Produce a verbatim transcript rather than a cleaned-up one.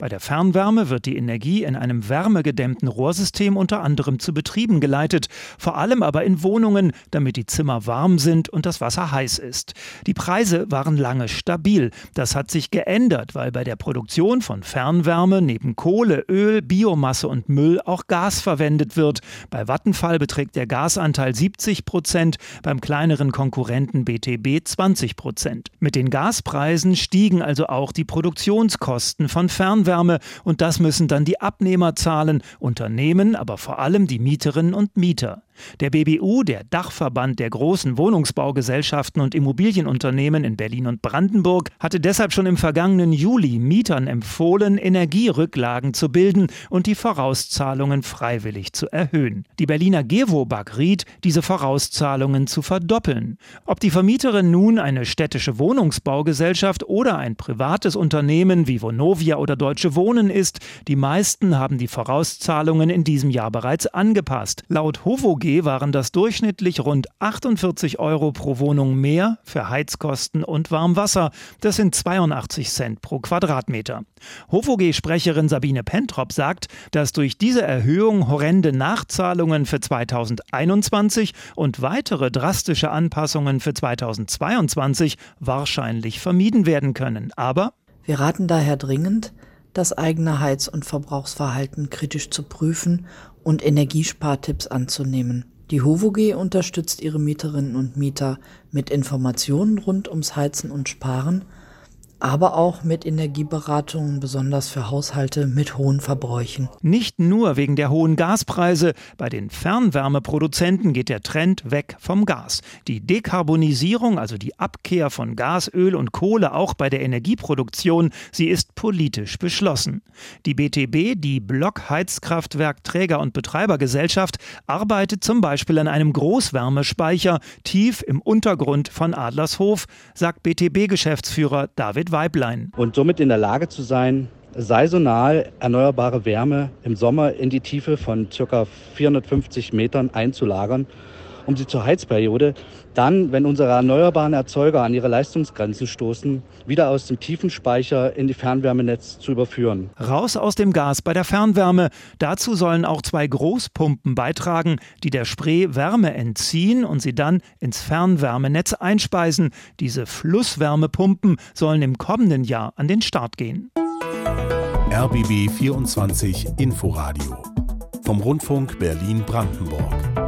Bei der Fernwärme wird die Energie in einem wärmegedämmten Rohrsystem unter anderem zu Betrieben geleitet, vor allem aber in Wohnungen, damit die Zimmer warm sind und das Wasser heiß ist. Die Preise waren lange stabil. Das hat sich geändert, weil bei der Produktion von Fernwärme neben Kohle, Öl, Biomasse und Müll auch Gas verwendet wird. Bei Vattenfall beträgt der Gasanteil siebzig Prozent, beim kleineren Konkurrenten B T B zwanzig Prozent. Mit den Gaspreisen stiegen also auch die Produktionskosten von Fernwärme und das müssen dann die Abnehmer zahlen, Unternehmen, aber vor allem die Mieterinnen und Mieter. Der B B U, der Dachverband der großen Wohnungsbaugesellschaften und Immobilienunternehmen in Berlin und Brandenburg, hatte deshalb schon im vergangenen Juli Mietern empfohlen, Energierücklagen zu bilden und die Vorauszahlungen freiwillig zu erhöhen. Die Berliner Gewobag riet, diese Vorauszahlungen zu verdoppeln. Ob die Vermieterin nun eine städtische Wohnungsbaugesellschaft oder ein privates Unternehmen wie Vonovia oder Deutsche Wohnen ist, die meisten haben die Vorauszahlungen in diesem Jahr bereits angepasst. Laut HOVOG waren das durchschnittlich rund achtundvierzig Euro pro Wohnung mehr für Heizkosten und Warmwasser. Das sind zweiundachtzig Cent pro Quadratmeter. HOVOG-Sprecherin Sabine Pentrop sagt, dass durch diese Erhöhung horrende Nachzahlungen für zweitausendeinundzwanzig und weitere drastische Anpassungen für zweitausendzweiundzwanzig wahrscheinlich vermieden werden können. Aber wir raten daher dringend, das eigene Heiz- und Verbrauchsverhalten kritisch zu prüfen und Energiespartipps anzunehmen. Die HOVOG unterstützt ihre Mieterinnen und Mieter mit Informationen rund ums Heizen und Sparen, aber auch mit Energieberatungen, besonders für Haushalte mit hohen Verbräuchen. Nicht nur wegen der hohen Gaspreise. Bei den Fernwärmeproduzenten geht der Trend weg vom Gas. Die Dekarbonisierung, also die Abkehr von Gas, Öl und Kohle, auch bei der Energieproduktion, sie ist politisch beschlossen. Die B T B, die Blockheizkraftwerk Träger- und Betreibergesellschaft, arbeitet zum Beispiel an einem Großwärmespeicher tief im Untergrund von Adlershof, sagt B T B-Geschäftsführer David Weiblein. Und somit in der Lage zu sein, saisonal erneuerbare Wärme im Sommer in die Tiefe von ca. vierhundertfünfzig Metern einzulagern, um sie zur Heizperiode dann, wenn unsere erneuerbaren Erzeuger an ihre Leistungsgrenzen stoßen, wieder aus dem tiefen Speicher in die Fernwärmenetz zu überführen. Raus aus dem Gas bei der Fernwärme. Dazu sollen auch zwei Großpumpen beitragen, die der Spree Wärme entziehen und sie dann ins Fernwärmenetz einspeisen. Diese Flusswärmepumpen sollen im kommenden Jahr an den Start gehen. R B B vierundzwanzig Inforadio vom Rundfunk Berlin-Brandenburg.